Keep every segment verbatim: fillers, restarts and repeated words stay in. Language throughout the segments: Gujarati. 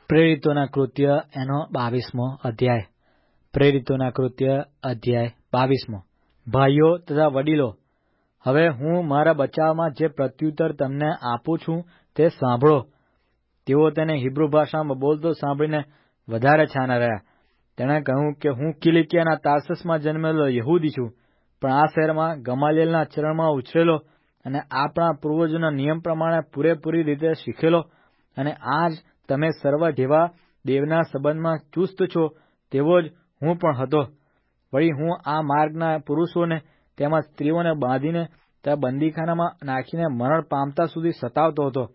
પ્રેરિતોના કૃત્ય એનો બાવીસમો અધ્યાય. પ્રેરિતોના કૃત્ય અધ્યાય બાવીસમો. ભાઈઓ તથા વડીલો, હવે હું મારા બચાવમાં જે પ્રત્યુત્તર તમને આપું છું તે સાંભળો. તેઓ તેને હિબ્રુ ભાષામાં બોલતો સાંભળીને વધારે છાના રહ્યા. તેણે કહ્યું કે હું કિલિકિયાના તાર્સસમાં જન્મેલો યહૂદી છું, પણ આ શહેરમાં ગમાલિયેલના ચરણમાં ઉછરેલો અને આપણા પૂર્વજોના નિયમ પ્રમાણે પૂરેપૂરી રીતે શીખેલો, અને આજ તમે સર્વ જેવા દેવના સંબંધમાં ચુસ્ત છો તેવો જ હું પણ હતો. વળી હું આ માર્ગના પુરુષોને તેમજ સ્ત્રીઓને બાંધીને ત્યાં બંદીખાનામાં નાખીને મરણ પામતા સુધી સતાવતો હતો.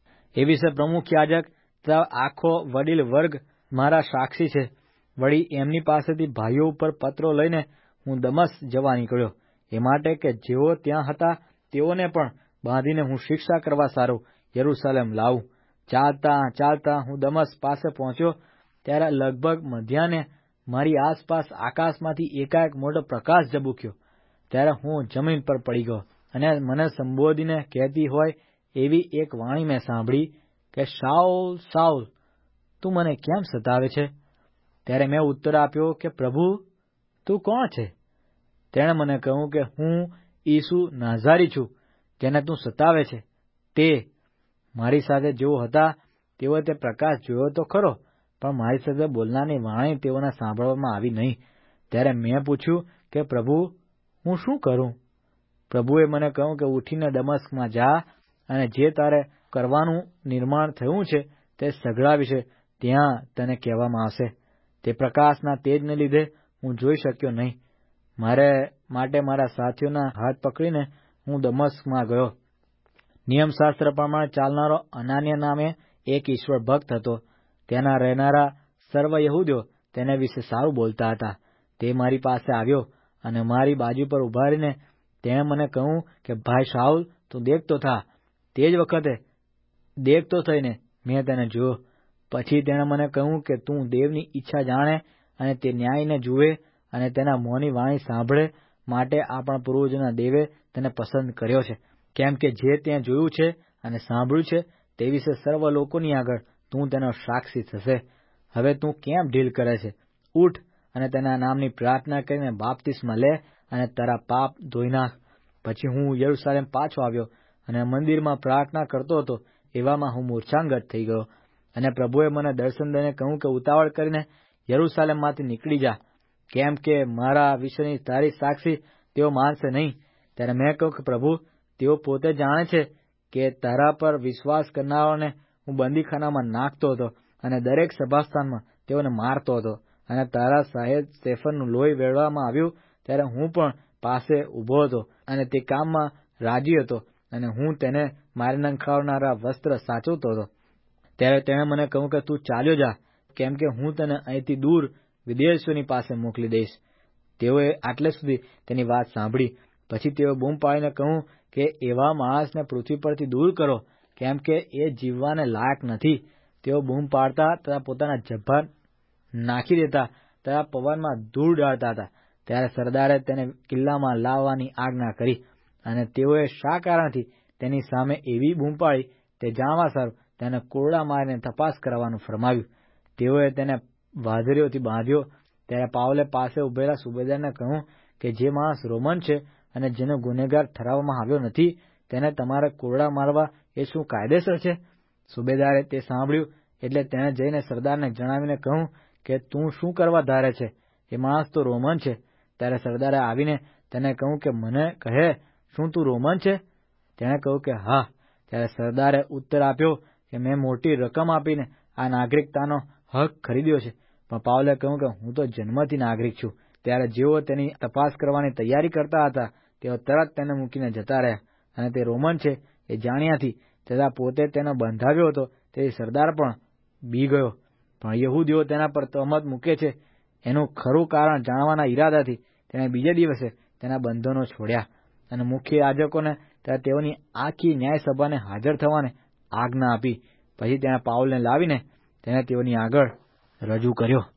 એ વિશે પ્રમુખ યાજક તથા આખો વડીલ વર્ગ મારા સાક્ષી છે. વળી એમની પાસેથી ભાઈઓ ઉપર પત્રો લઈને હું દમસ્ક જવા નીકળ્યો, એ માટે કે જેઓ ત્યાં હતા તેઓને પણ બાંધીને હું શિક્ષા કરવા સારું યરૂશાલેમ લાવું. ચાલતા ચાલતા હું દમસ્ક પાસે પહોંચ્યો, ત્યારે લગભગ મધ્યાહને મારી આસપાસ આકાશમાંથી એકાએક મોટો પ્રકાશ ઝબૂક્યો. ત્યારે હું જમીન પર પડી ગયો, અને મને સંબોધીને કહેતી હોય એવી એક વાણી મેં સાંભળી કે, શાઉલ, શાઉલ, તું મને કેમ સતાવે છે? ત્યારે મેં ઉત્તર આપ્યો કે, પ્રભુ, તું કોણ છે? તેણે મને કહ્યું કે હું ઈસુ નાઝારી છું, જેને તું સતાવે છે. તે મારી સાથે જેઓ હતા તેઓએ તે પ્રકાશ જોયો તો ખરો, પણ મારી સાથે બોલનારની વાણી તેઓને સાંભળવામાં આવી નહીં. ત્યારે મેં પૂછ્યું કે, પ્રભુ, હું શું કરું? પ્રભુએ મને કહ્યું કે ઉઠીને દમસ્કમાં જા, અને જે તારે કરવાનું નિર્માણ થયું છે તે સઘળા વિશે ત્યાં તને કહેવામાં આવશે. તે પ્રકાશના તેજને લીધે હું જોઈ શક્યો નહીં. મારે માટે મારા સાથીઓના હાથ પકડીને હું દમસ્કમાં ગયો. નિયમશાસ્ત્ર પ્રમાણે ચાલનારો અનાન્ય નામે એક ઈશ્વર ભક્ત હતો. તેના રહેનારા સર્વ યહૂદીઓ તેને વિશે સારું બોલતા હતા. તે મારી પાસે આવ્યો અને મારી બાજુ પર ઉભા રહીને તેણે મને કહ્યું કે, ભાઈ શાઉલ, તું દેખતો થા. તે જ વખતે દેખતો થઈને મેં તેને જોયો. પછી તેણે મને કહ્યું કે તું દેવની ઈચ્છા જાણે અને તે ન્યાયને જુએ અને તેના મોંની વાણી સાંભળે માટે આપણા પૂર્વજોના દેવે તેને પસંદ કર્યો છે. કેમ કે જે ત્યાં જોયું છે અને સાંભળ્યું છે તે વિશે સર્વ લોકોની આગળ તું તેનો સાક્ષી થશે. હવે તું કેમ ઢીલ કરે છે? ઉઠ અને તેના નામની પ્રાર્થના કરીને બાપ્તિસ્મા લે અને તારા પાપ ધોઈ નાખ. પછી હું યરૂશાલેમ પાછો આવ્યો અને મંદિરમાં પ્રાર્થના કરતો હતો. એવામાં હું મૂર્છાંગત થઈ ગયો, અને પ્રભુએ મને દર્શન દઈને કહ્યું કે ઉતાવળ કરીને યરૂશાલેમમાંથી નીકળી જા, કેમ કે મારા વિશેની તારી સાક્ષી તેઓ માનશે નહીં. ત્યારે મેં કહ્યું કે પ્રભુ, તેઓ પોતે જાણે છે કે તારા પર વિશ્વાસ કરનારાઓને હું બંદીખાનામાં નાખતો હતો અને દરેક સભાસ્થાનમાં તેઓને મારતો હતો. અને તારા સાહેબ સ્ટેફનનું લોહી વેળવામાં આવ્યું ત્યારે હું પણ પાસે ઊભો હતો અને તે કામમાં રાજી હતો, અને હું તેને મારી નંખાવનારા વસ્ત્ર સાચવતો હતો. ત્યારે તેણે મને કહ્યું કે તું ચાલ્યો જા, કેમ કે હું તને અહીંથી દૂર વિદેશીઓની પાસે મોકલી દઈશ. તેઓએ આટલે સુધી તેની વાત સાંભળી. પછી તેઓ બૂમ પાડીને કહ્યું કે એવા માણસને પૃથ્વી પરથી દૂર કરો, કેમ કે એ જીવવાને લાયક નથી. તેઓ બૂમ પાડતા તથા પોતાના જબ્બા નાખી દેતા તથા પવનમાં ધૂળ ડાળતા હતા. ત્યારે સરદારે તેને કિલ્લામાં લાવવાની આજ્ઞા કરી, અને તેઓએ શા કારણથી તેની સામે એવી બૂમ પાડી તે જાણવા સારું તેને કોરડા મારીને તપાસ કરવાનું ફરમાવ્યું. તેઓએ તેને વાદળીઓથી બાંધ્યો. ત્યારે પાઉલે પાસે ઉભેલા સુબેદારને કહ્યું કે જે માણસ રોમન છે અને જેનો ગુનેગાર ઠરાવવામાં આવ્યો નથી, તેને તમારે કોરડા મારવા એ શું કાયદેસર છે? સુબેદારે તે સાંભળ્યું એટલે તેણે જઈને સરદારને જણાવીને કહ્યું કે તું શું કરવા ધારે છે? એ માણસ તો રોમન છે. ત્યારે સરદારે આવીને તેને કહ્યું કે મને કહે, શું તું રોમન છે? તેણે કહ્યું કે હા. ત્યારે સરદારે ઉત્તર આપ્યો કે મેં મોટી રકમ આપીને આ નાગરિકતાનો હક ખરીદ્યો છે. પણ પાઉલે કહ્યું કે હું તો જન્મથી નાગરિક છું. ત્યારે જેઓ તેની તપાસ કરવાની તૈયારી કરતા હતા તેઓ તરત તેને મૂકીને જતા રહ્યા, અને તે રોમન છે એ જાણ્યાથી તથા પોતે તેનો બંધાવ્યો હતો તેથી સરદાર પણ બી ગયો. પણ યહૂદીઓ તેના પર તહમત મૂકે છે એનું ખરું કારણ જાણવાના ઈરાદાથી તેણે બીજે દિવસે તેના બંધનો છોડ્યા, અને મુખ્ય યાજકોને તથા તેઓની આખી ન્યાયસભાને હાજર થવાને આજ્ઞા આપી. પછી તેણે પાઉલને લાવીને તેને તેઓની આગળ રજૂ કર્યો.